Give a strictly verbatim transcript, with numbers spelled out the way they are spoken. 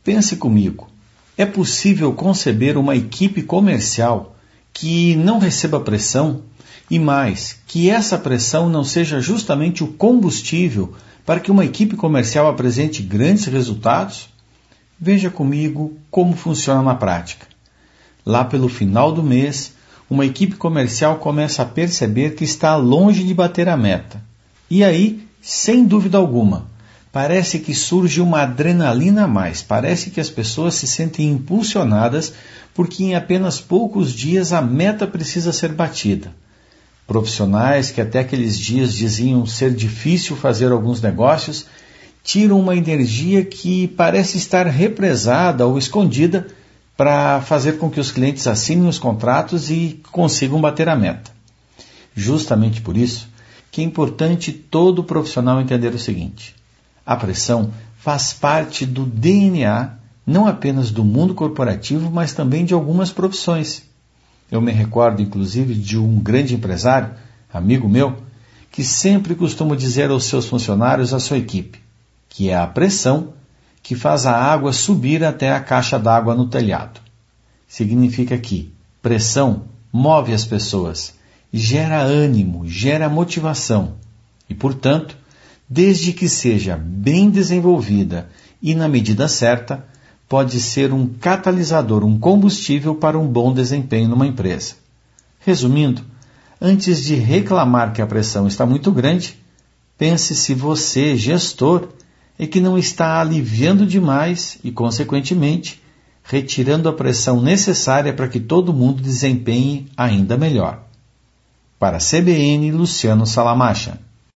Pense comigo, é possível conceber uma equipe comercial que não receba pressão e mais, que essa pressão não seja justamente o combustível para que uma equipe comercial apresente grandes resultados? Veja comigo como funciona na prática. Lá pelo final do mês, uma equipe comercial começa a perceber que está longe de bater a meta. E aí, sem dúvida alguma, parece que surge uma adrenalina a mais, parece que as pessoas se sentem impulsionadas porque em apenas poucos dias a meta precisa ser batida. Profissionais que até aqueles dias diziam ser difícil fazer alguns negócios, tiram uma energia que parece estar represada ou escondida para fazer com que os clientes assinem os contratos e consigam bater a meta. Justamente por isso que é importante todo profissional entender o seguinte: a pressão faz parte do D N A, não apenas do mundo corporativo, mas também de algumas profissões. Eu me recordo, inclusive, de um grande empresário, amigo meu, que sempre costuma dizer aos seus funcionários, à sua equipe, que é a pressão que faz a água subir até a caixa d'água no telhado. Significa que pressão move as pessoas, gera ânimo, gera motivação e, portanto, desde que seja bem desenvolvida e na medida certa, pode ser um catalisador, um combustível para um bom desempenho numa empresa. Resumindo, antes de reclamar que a pressão está muito grande, pense se você, gestor, é que não está aliviando demais e, consequentemente, retirando a pressão necessária para que todo mundo desempenhe ainda melhor. Para a C B N, Luciano Salamacha.